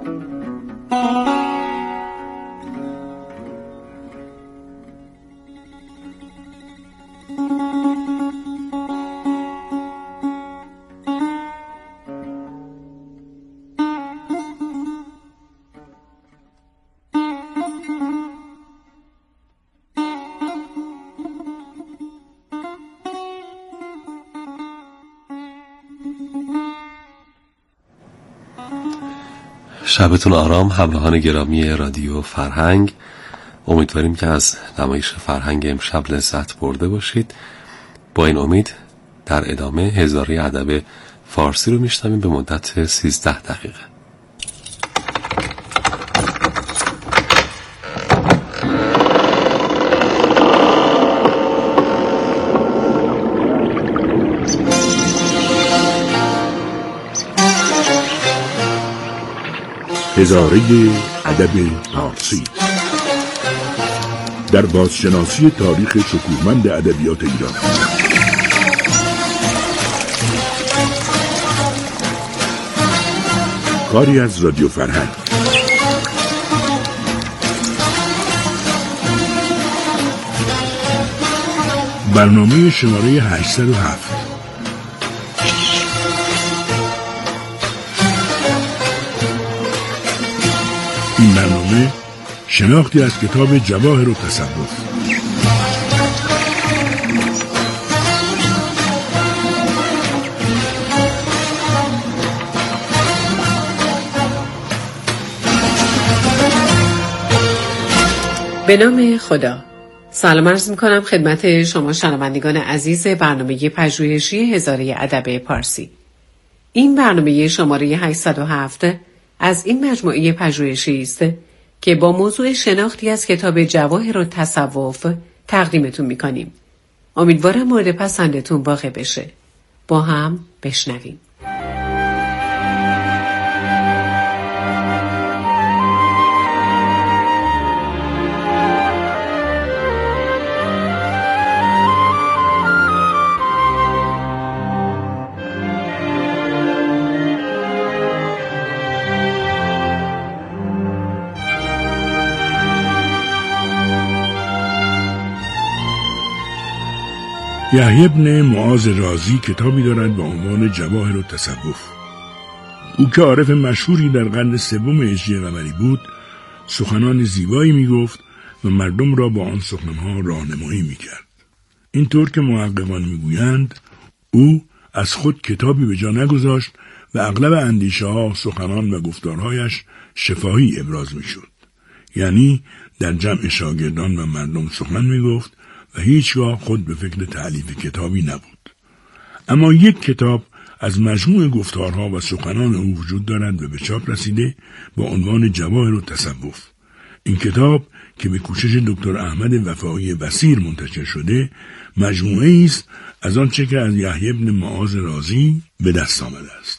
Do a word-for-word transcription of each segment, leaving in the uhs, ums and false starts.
شبتون آرام همراهان گرامی رادیو فرهنگ. امیدواریم که از نمایش فرهنگ امشب لذت برده باشید. با این امید در ادامه هزاره ادب فارسی رو میشنویم به مدت سیزده دقیقه. هزاره ادب فارسی در بازشناسی تاریخ شکوهمند ادبیات ایران. کاری از رادیو فرهنگ. برنامه شماره هشتصد و هفت. این برنامه شناختی از کتاب جواهر التصوف. به نام خدا. سلام عرض میکنم خدمت شما شنوندگان عزیز برنامه پژوهشی هزاره ادب فارسی. این برنامه شماره هشتصد و هفت از این مجموعه پژوهشی است که با موضوع شناختی از کتاب جواهر التصوف تقدیمتون میکنیم. امیدوارم مورد پسندتون واقع بشه. با هم بشنویم. یحیی بن معاذ رازی کتابی دارد با عنوان جواهر التصوف. او که عارف مشهوری در قرن سوم هجری قمری بود، سخنان زیبایی میگفت و مردم را با آن سخنانها راهنمایی میکرد. اینطور که محققان میگویند او از خود کتابی به جا نگذاشت و اغلب اندیشه ها، سخنان و گفتارهایش شفاهی ابراز میشد. یعنی در جمع شاگردان و مردم سخن میگفت و هیچگاه خود به فکر تألیف کتابی نبود. اما یک کتاب از مجموع گفتارها و سخنان او وجود دارد و به چاپ رسیده با عنوان جواهر التصوف. این کتاب که به کوشش دکتر احمد وفایی بصیر منتشر شده، مجموعه است از آنچه که از یحیی بن معاذ رازی به دست آمده است.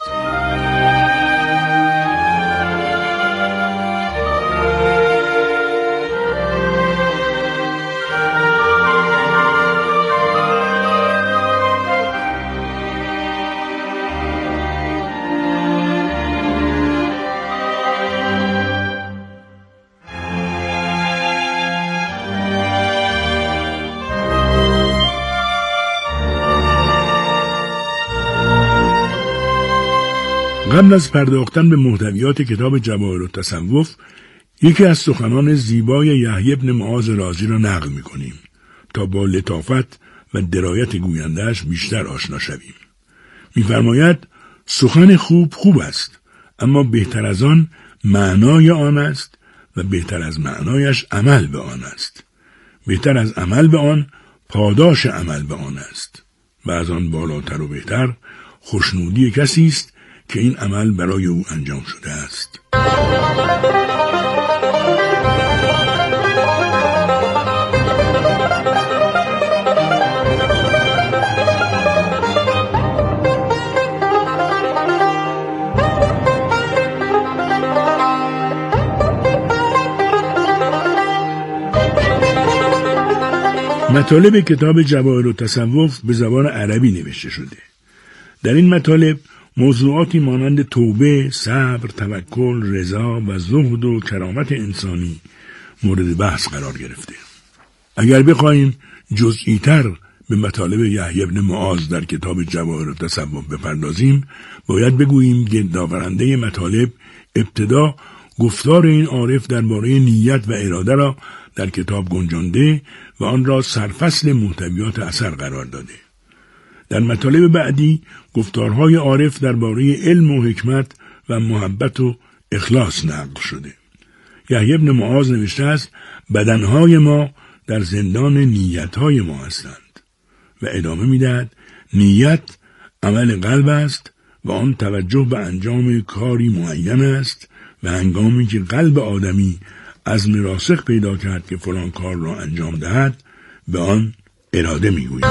قبل از پرداختن به محتویات کتاب جواهر التصوف، یکی از سخنان زیبای یحیی بن معاذ رازی را نقل می‌کنیم تا با لطافت و درایت گوینده‌اش بیشتر آشنا شویم. می‌فرماید سخن خوب خوب است، اما بهتر از آن معنای آن است و بهتر از معنایش عمل به آن است. بهتر از عمل به آن پاداش عمل به آن است و از آن بالاتر و بهتر خوشنودی کسی است که این عمل برای او انجام شده است. مطالب کتاب جواهر التصوف به زبان عربی نوشته شده. در این مطالب موضوعاتی مانند توبه، صبر، توکل، رضا و زهد و کرامت انسانی مورد بحث قرار گرفته. اگر بخوایم جزئی‌تر به مطالب یحیی بن معاذ در کتاب جواهر التصوف بپردازیم، باید بگوییم گردآورنده مطالب ابتدا گفتار این عارف درباره نیت و اراده را در کتاب گنجانده و آن را سرفصل محتویات اثر قرار داده. در مطالب بعدی گفتارهای عارف درباره علم و حکمت و محبت و اخلاص نقل شده. یحیی بن معاذ نوشته است بدنهای ما در زندان نیتهای ما هستند و ادامه می‌دهد نیت عمل قلب است و آن توجه به انجام کاری معین است و هنگامی که قلب آدمی عزم راسخ پیدا کرد که فلان کار را انجام دهد به آن اراده می‌گوییم.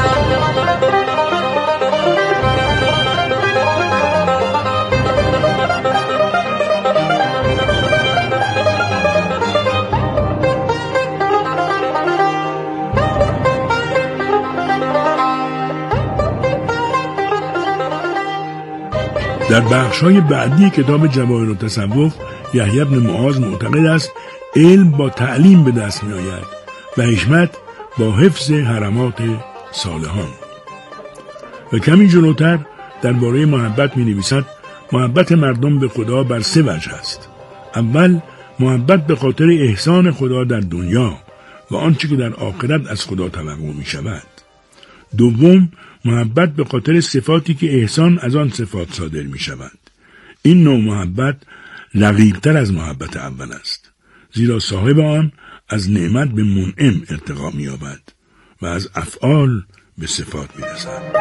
در بخش‌های بعدی کتاب جواهر التصوف یحیی بن معاذ معتقد است علم با تعلیم به دست می‌آید و حکمت با حفظ حرمات صالحان. و کمی جلوتر درباره محبت می‌نویسد محبت مردم به خدا بر سه وجه است. اول محبت به خاطر احسان خدا در دنیا و آنچه که در آخرت از خدا توقع می‌شود. دوم محبت به خاطر صفاتی که احسان از آن صفات صادر می شود. این نوع محبت رقیق‌تر از محبت اول است، زیرا صاحب آن از نعمت به منعم ارتقا می یابد و از افعال به صفات می رسد.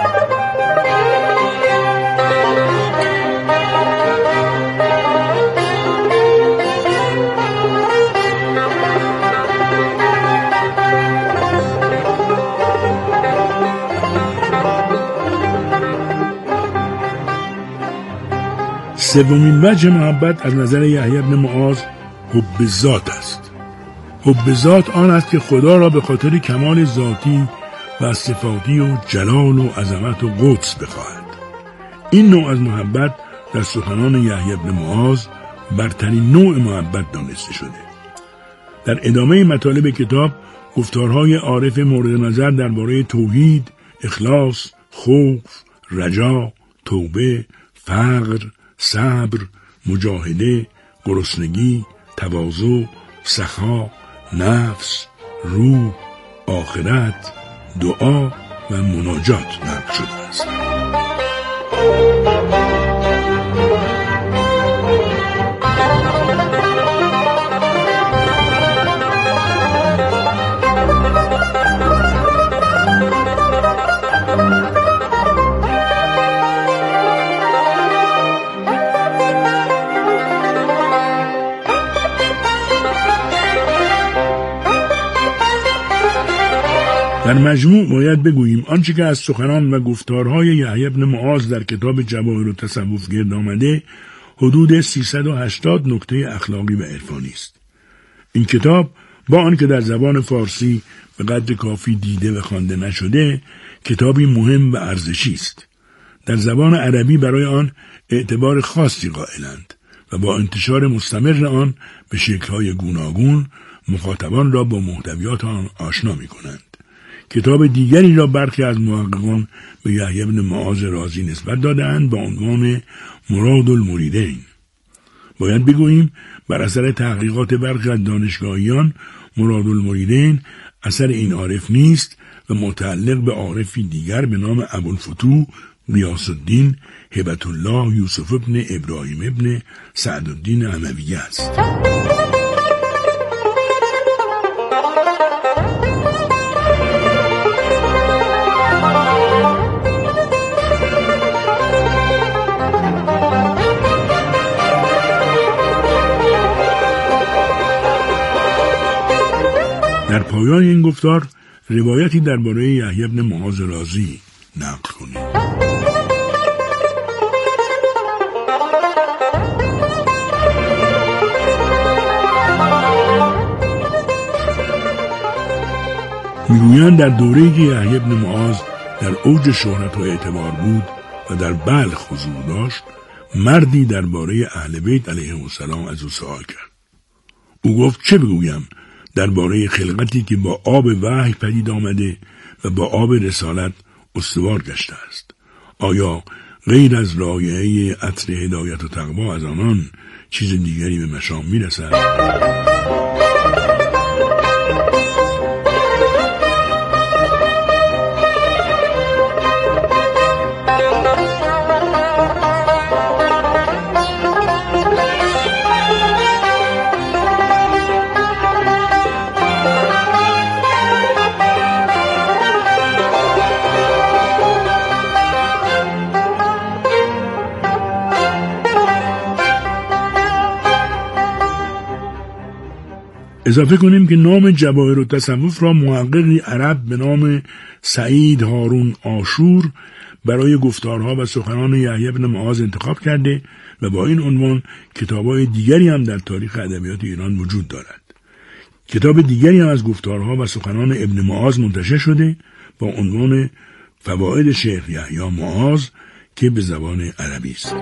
سومین وجه محبت از نظر یحیی بن معاذ حب ذات است. حب ذات آن است که خدا را به خاطر کمال ذاتی و صفاتی و جلال و عظمت و قدس بخواهد. این نوع از محبت در سخنان یحیی بن معاذ برترین نوع محبت دانسته شده. در ادامه مطالب کتاب گفتارهای عارف مورد نظر درباره توحید، اخلاص، خوف، رجا، توبه، فقر، صبر، مجاهده، گرسنگی، تواضع، سخا، نفس، روح، آخرت، دعا و مناجات نقل شده است. در مجموع باید بگوییم آنچه که از سخنان و گفتارهای یحیی بن معاذ در کتاب جواهر التصوف گرد آمده حدود سیصد و هشتاد نکته اخلاقی و عرفانی است. این کتاب با آنکه در زبان فارسی به قدر کافی دیده و خوانده نشده، کتابی مهم و ارزشی است. در زبان عربی برای آن اعتبار خاصی قائلند و با انتشار مستمر آن به شکل‌های گوناگون مخاطبان را با محتویات آن آشنا می‌کنند. کتاب دیگری را برخی از محققان به یحیی بن معاذ رازی نسبت دادند با عنوان مراد المریدین. باید بگوییم بر اثر تحقیقات برخی از دانشگاهیان مراد المریدین اثر این عارف نیست و متعلق به عارفی دیگر به نام ابوالفتوح غیاث الدین هبة الله یوسف ابن ابراهیم ابن سعد الدین اموی است. در پایان این گفتار روایتی درباره یحیی بن معاذ رازی نقل کنیم. میگویند در دوره‌ای که یحیی بن معاذ در اوج شهرت و اعتبار بود، و در بلخ حضور داشت، مردی درباره اهل بیت علیهم السلام از او سوال کرد. او گفت چه بگویم درباره خلقتی که با آب وحی پدید آمده و با آب رسالت استوار گشته است؟ آیا غیر از رایحه عطر هدایت و تقوا از آنان چیز دیگری به مشام میرسد؟ اضافه کنیم که نام جواهر التصوف را محققی عرب به نام سعید هارون عاشور برای گفتارها و سخنان یحیی بن معاذ انتخاب کرده و با این عنوان کتاب‌های دیگری هم در تاریخ ادبیات ایران وجود دارد. کتاب دیگری هم از گفتارها و سخنان ابن معاذ منتشر شده با عنوان فواید شیخ یحیی معاذ که به زبان عربی است.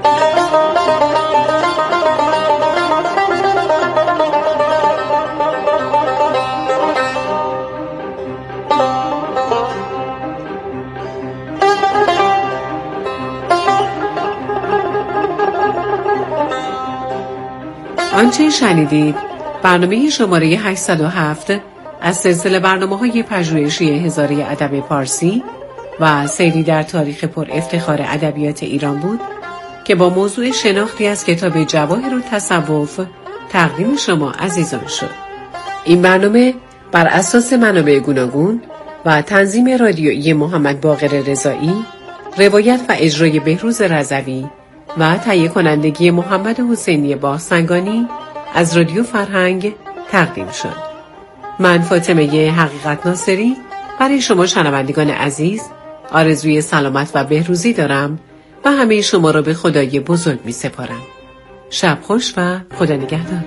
آنچه شنیدید برنامه شماره هشتصد و هفت از سلسله برنامه‌های پژوهشی هزاره ادب پارسی و سیری در تاریخ پر افتخار ادبیات ایران بود که با موضوع شناختی از کتاب جواهر التصوف تقدیم شما عزیزان شد. این برنامه بر اساس منابع گوناگون و تنظیم رادیویی محمد باقر رضایی، روایت و اجرای بهروز رضوی و تهیه کنندگی محمد حسینی باهسنگانی از رادیو فرهنگ تقدیم شد. من فاطمه حقیقت ناصری برای شما شنوندگان عزیز آرزوی سلامت و بهروزی دارم و همه شما را به خدای بزرگ می سپارم. شب خوش و خدا نگهدار.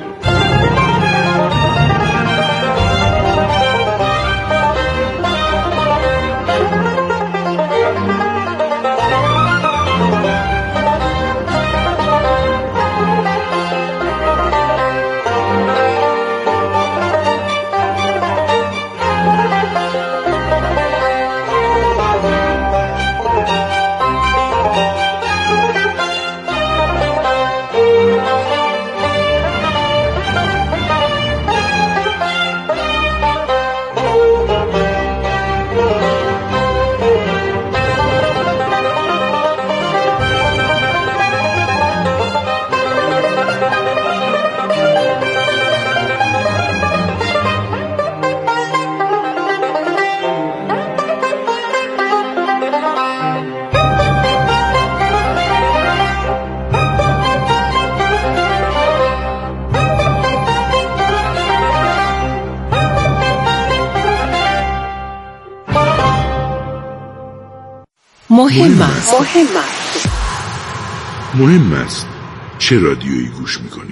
مهم است. مهم است. مهم است چه رادیویی گوش میکنید؟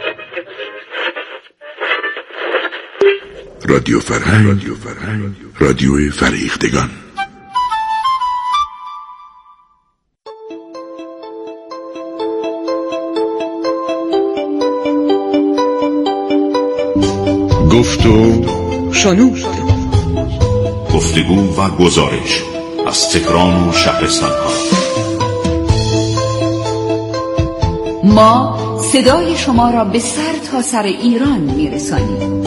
رادیو فرهنگ، رادیو فرهنگ، رادیو فرهیختگان. گفت و شنود، گفتگو و گزارش از تهران و شهرستان ها. ما صدای شما را به سر تا سر ایران میرسانیم.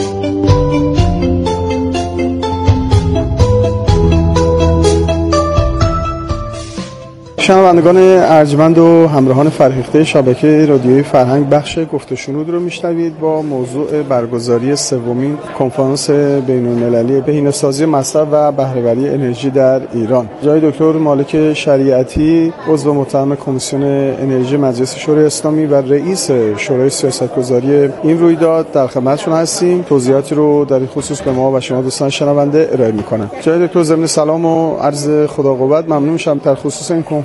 شنوندگان ارجمند و همراهان فرهیخته شبکه رادیویی فرهنگ، بخش گفت و شنود رو میشنوید با موضوع برگزاری سومین کنفرانس بین‌المللی بهینه‌سازی مصرف و بهره‌وری انرژی در ایران. جای دکتر مالک شریعتی، عضو محترم کمیسیون انرژی مجلس شورای اسلامی و رئیس شورای سیاستگذاری این رویداد در خدمتشون هستیم. توضیحاتی رو در این خصوص به ما و شما دوستان شنونده ارائه می‌کنم. جای دکتر ضمن سلام و عرض خدا قوت ممنون میشم در خصوص این کنفرانس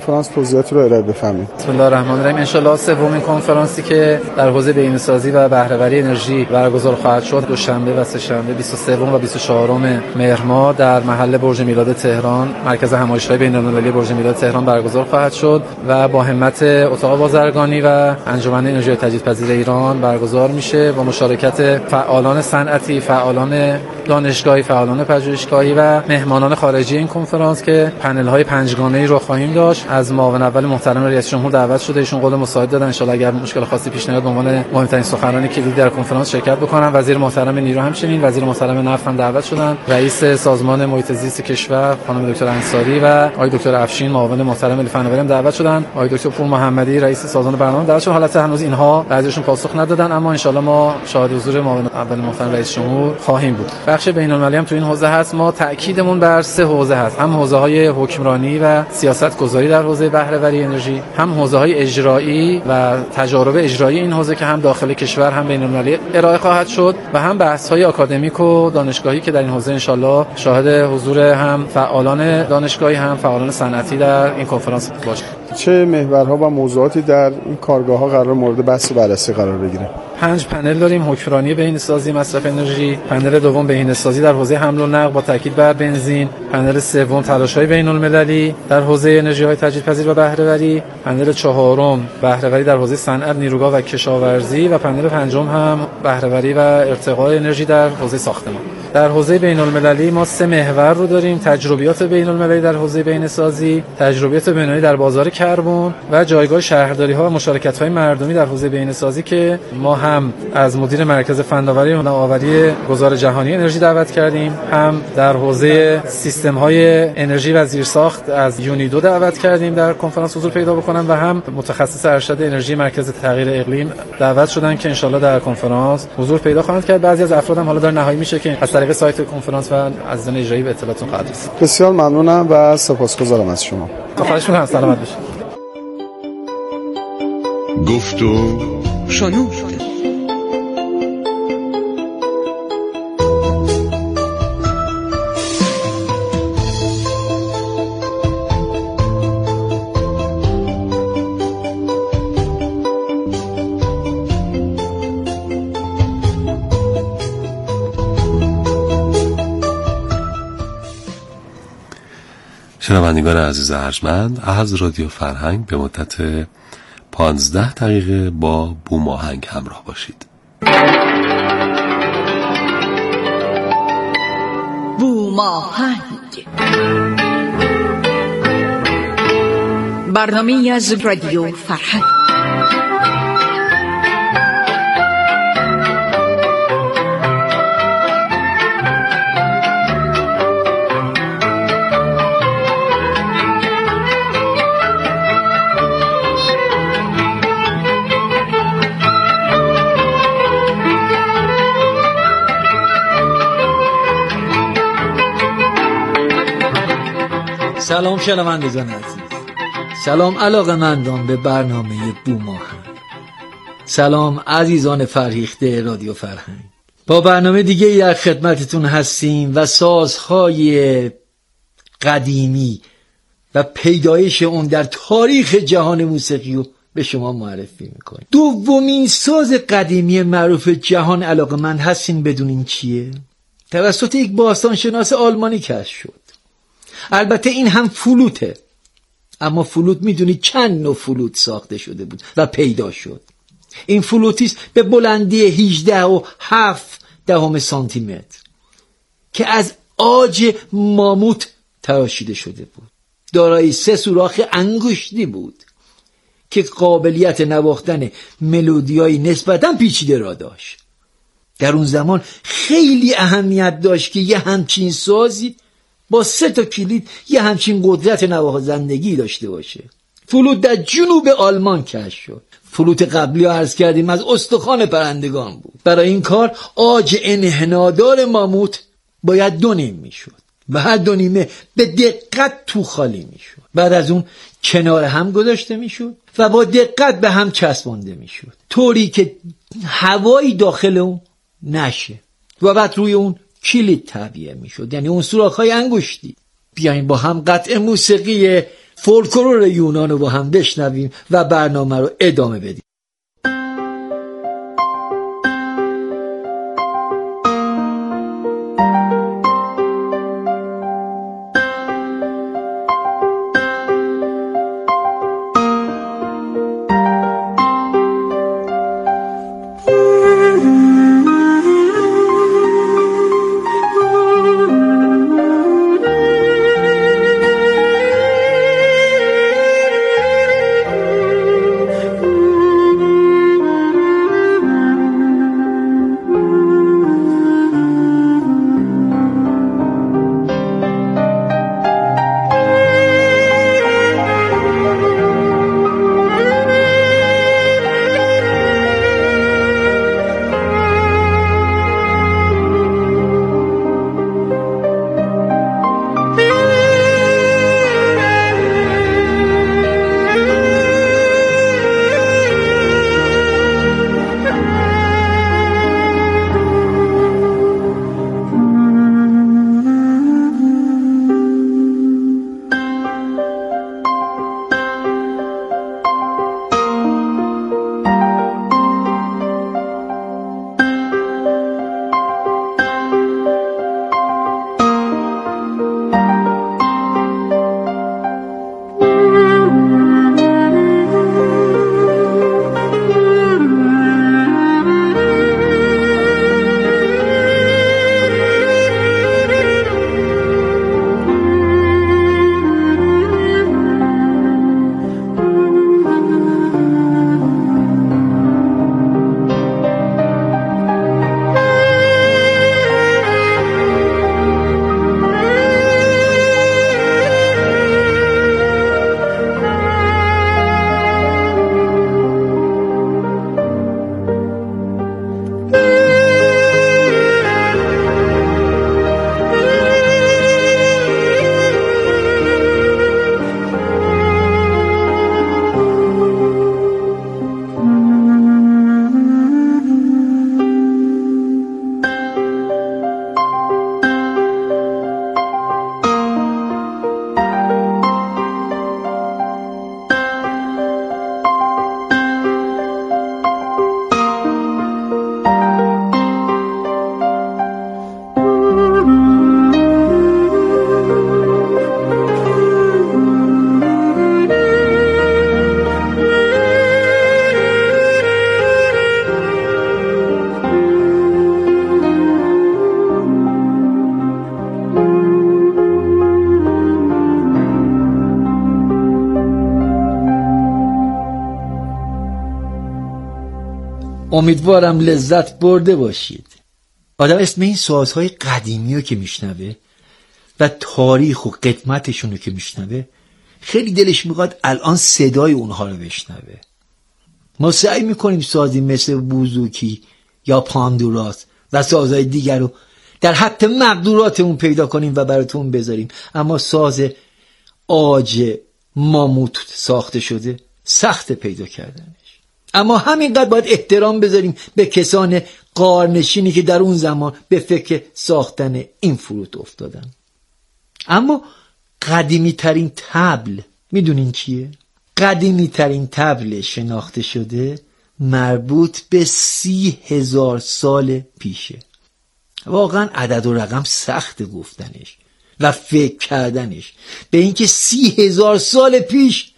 کنفرانس توضیحات رو ارائه بفرمایید. بسم الله الرحمن الرحیم. ان شاء الله سومین کنفرانسی که در حوزه بهینه‌سازی و بهره‌وری انرژی برگزار خواهد شد دوشنبه و سه‌شنبه بیست و سه و بیست و چهار مهر ماه در محل برج میلاد تهران، مرکز همایش‌های بین‌المللی برج میلاد تهران برگزار خواهد شد و با همت اتاق بازرگانی و انجمن انرژی تجدیدپذیر ایران برگزار میشه با مشارکت فعالان صنعتی، فعالان دانشگاهی، فعالان پژوهشگاهی و مهمانان خارجی این کنفرانس که پنل‌های پنجگانه‌ای رو خواهیم داشت. از معاون اول محترم رئیس جمهور دعوت شده، ایشون قول مساعد دادن ان شاء الله اگر مشکل خاصی پیش نیاد به عنوان مهمترین سخنران کلیدی در کنفرانس شرکت بکنن. وزیر محترم نیرو همچنین، وزیر محترم نفت هم دعوت شدن، رئیس سازمان محیط زیست کشور خانم دکتر انصاری و آقای دکتر افشین معاون محترم ملی فناوری هم دعوت شدن، آقای دکتر پور محمدی رئیس سازمان برنامه دعوت شدن. حالت هنوز اینها بعضیشون پاسخ ندادن، اما ان شاء الله ما شاهد حضور معاون اول محترم رئیس جمهور خواهیم بود. بخش بین‌المللی هم تو این حوزه هست. ما تاکیدمون بر سه حوزه هست، هم حوزه‌های حکمرانی و سیاست‌گذاری در حوزه بهره‌وری انرژی، هم حوزه‌های اجرایی و تجارب اجرایی این حوزه که هم داخل کشور هم بین‌المللی ارائه خواهد شد و هم بحث‌های آکادمیک و دانشگاهی که در این حوزه ان شاء الله شاهد حضور هم فعالان دانشگاهی هم فعالان صنعتی در این کنفرانس باشه. چه محورها و موضوعاتی در این کارگاه‌ها قرار مورد بحث و بررسی قرار بگیره؟ پنج پنل داریم: حکمرانی بهینه‌سازی مصرف انرژی، پنل دوم بهینه‌سازی در حوزه حمل و نقل با تاکید بر بنزین، پنل سوم تلاش‌های بین‌المللی در حوزه انرژی‌های تجدیدپذیر و بهره‌وری، پنل چهارم بهره‌وری در حوزه صنعت، نیروگاه و کشاورزی و پنل پنجم هم بهره‌وری و ارتقاء انرژی در حوزه ساختمان. در حوزه بین‌المللی ما سه محور رو داریم: تجربیات بین‌المللی در حوزه بهینه‌سازی، تجربیات بین‌المللی در بازار کربن و جایگاه شهرداری‌ها و مشارکت‌های مردمی در حوزه بهینه‌سازی که ما هم از مدیر مرکز فناوری و نوآوری گذار جهانی انرژی دعوت کردیم، هم در حوزه سیستم‌های انرژی و زیرساخت از یونیدو دعوت کردیم در کنفرانس حضور پیدا بکنن و هم متخصص ارشد انرژی مرکز تغییر اقلیم دعوت شدن که ان شاءالله در کنفرانس حضور پیدا خواهند کرد. بعضی از افراد هم حالا در نهایی میشه که از طریق سایت کنفرانس و عزیزان اجرایی به اطلاعتون خواهد رسید. بسیار ممنونم و سپاسگزارم از شما. خواهش می‌کنم. سلامت باشید. گفتو شنود. شنوندگان عزیز ارجمند، از رادیو فرهنگ به مدت پانزده دقیقه با بوم آهنگ همراه باشید. بوم آهنگ، برنامه‌ای از رادیو فرهنگ. سلام شنوندگان عزیز، سلام علاقه‌مندان به برنامه بوم آهنگ، سلام عزیزان فرهیخته رادیو فرهنگ. با برنامه دیگه در خدمتتون هستیم و سازهای قدیمی و پیدایش اون در تاریخ جهان موسیقی رو به شما معرفی میکنیم. دومین ساز قدیمی معروف جهان علاقه‌مند هستین بدونین چیه؟ توسط یک باستانشناس آلمانی کشف شد. البته این هم فلوته، اما فلوت میدونید چند نوع فلوت ساخته شده بود و پیدا شد. این فلوتیست به بلندی هجده و هفت دهم سانتی متر که از عاج ماموت تراشیده شده بود. دارای سه سوراخ انگشتی بود که قابلیت نواختن ملودیای نسبتاً پیچیده را داشت. در اون زمان خیلی اهمیت داشت که یه همچین سازی با سه تا کلید یه همچین قدرت نوازندگی داشته باشه. فلوت در جنوب آلمان کشف شد. فلوت قبلی ها عرض کردیم از استخوان پرندگان بود. برای این کار عاج انحنادار ماموت باید دو نیم می شد و هر دو نیمه به دقت تو خالی می شد. بعد از اون کنار هم گذاشته می شد و با دقت به هم چسبانده می شد، طوری که هوایی داخل اون نشه و بعد روی اون کلید تعبیه می شد، یعنی اون سوراخ‌های انگشتی. بیاین با هم قطعه موسیقی فولکلور یونان رو با هم بشنویم و برنامه رو ادامه بدیم. امیدوارم لذت برده باشید. آدم اسم این سازهای قدیمی رو که میشنوه و تاریخ و قدمتشون رو که میشنوه خیلی دلش میخواد الان صدای اونها رو بشنوه. ما سعی میکنیم سازی مثل بوزوکی یا پاندوراس و سازهای دیگر رو در حد مقدوراتمون پیدا کنیم و براتون بذاریم، اما ساز عاج ماموت ساخته شده سخت پیدا کردنش. اما همینقدر باید احترام بذاریم به کسان غارنشینی که در اون زمان به فکر ساختن این فلوت افتادن. اما قدیمی ترین طبل میدونین چیه؟ قدیمی ترین طبل شناخته شده مربوط به سی هزار سال پیشه. واقعا عدد و رقم سخت گفتنش و فکر کردنش به اینکه سی هزار سال پیش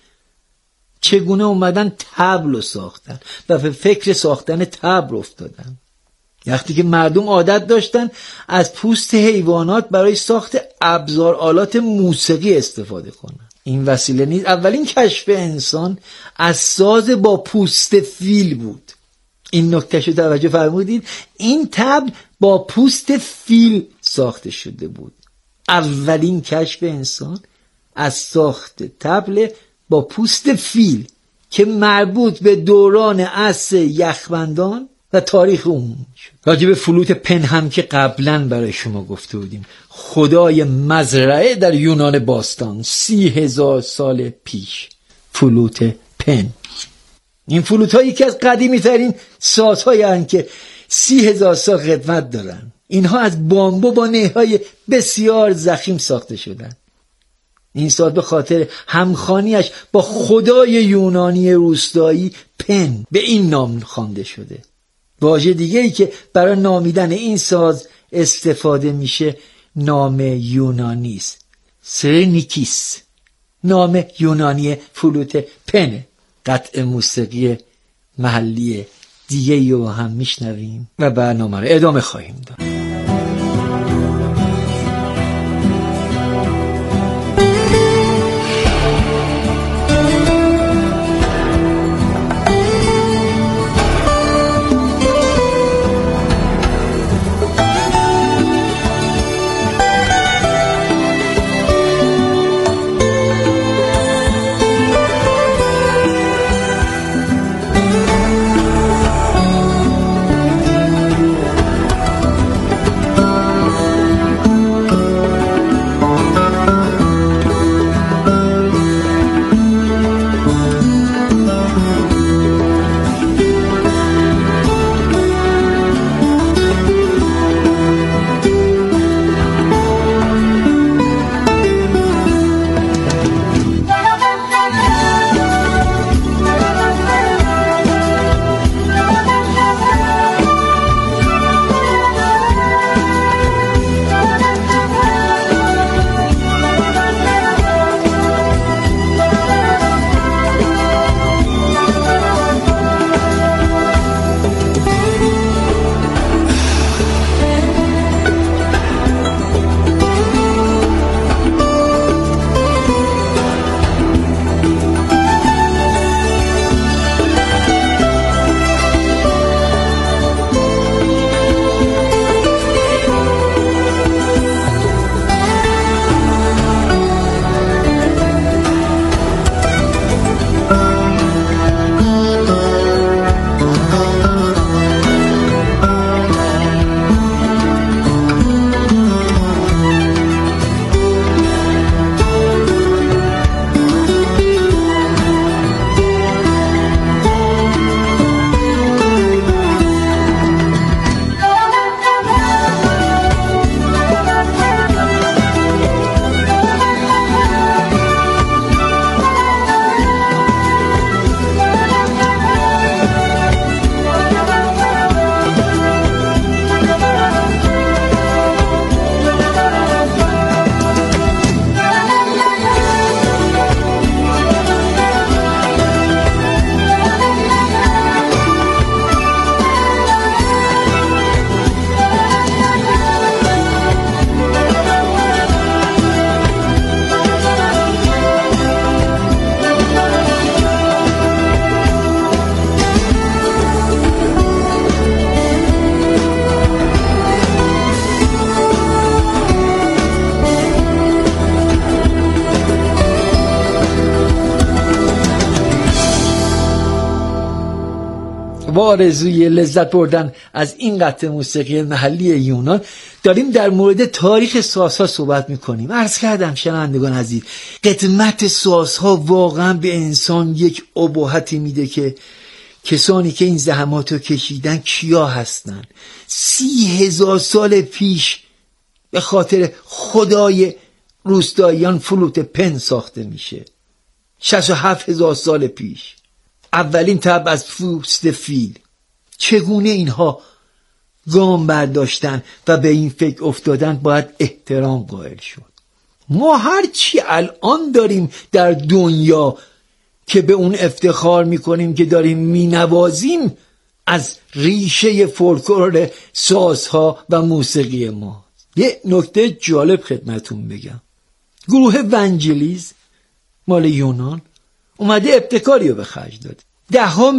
چگونه اومدن طبل رو ساختن و به فکر ساختن طبل افتادن. وقتی که مردم عادت داشتن از پوست حیوانات برای ساخت ابزار آلات موسیقی استفاده کنن. این وسیله نیز اولین کشف انسان از ساز با پوست فیل بود. این نکته رو توجه فرمودید؟ این طبل با پوست فیل ساخته شده بود. اولین کشف انسان از ساخت طبل با پوست فیل که مربوط به دوران عصر یخبندان و تاریخ اون شد. راجع به فلوت پن هم که قبلا برای شما گفته بودیم، خدای مزرعه در یونان باستان سی هزار سال پیش. فلوت پن، این فلوت هایی که از قدیمی ترین ساز هایی هستند که سی هزار سال خدمت دارن. اینها از بامبو با نه‌های بسیار ضخیم ساخته شدن. این ساز به خاطر همخوانیش با خدای یونانی روستایی پن به این نام خوانده شده. واژه دیگه ای که برای نامیدن این ساز استفاده میشه نام یونانی است، سرنیکیس، نام یونانی فلوت پنه. قطع موسیقی محلی دیگه رو هم میشنویم و برنامه رو ادامه خواهیم داد. با آرزوی لذت بردن از این قطعه موسیقی محلی یونان داریم در مورد تاریخ سازها صحبت میکنیم. عرض کردم شنوندگان عزیز، قدمت سازها واقعا به انسان یک ابهتی میده که کسانی که این زحمات رو کشیدن کیا هستن. سی هزار سال پیش به خاطر خدای روستاییان فلوت پن ساخته میشه. شصت و هفت هزار سال پیش اولین طبع از پوست فیل. چگونه اینها گام برداشتن و به این فکر افتادن باید احترام قائل شد. ما هر چی الان داریم در دنیا که به اون افتخار میکنیم که داریم مینوازیم از ریشه فولکلور سازها و موسیقی ما. یه نکته جالب خدمتون بگم، گروه ونجلیز مال یونان اومده ابتکاری رو به خرج داده. ده ها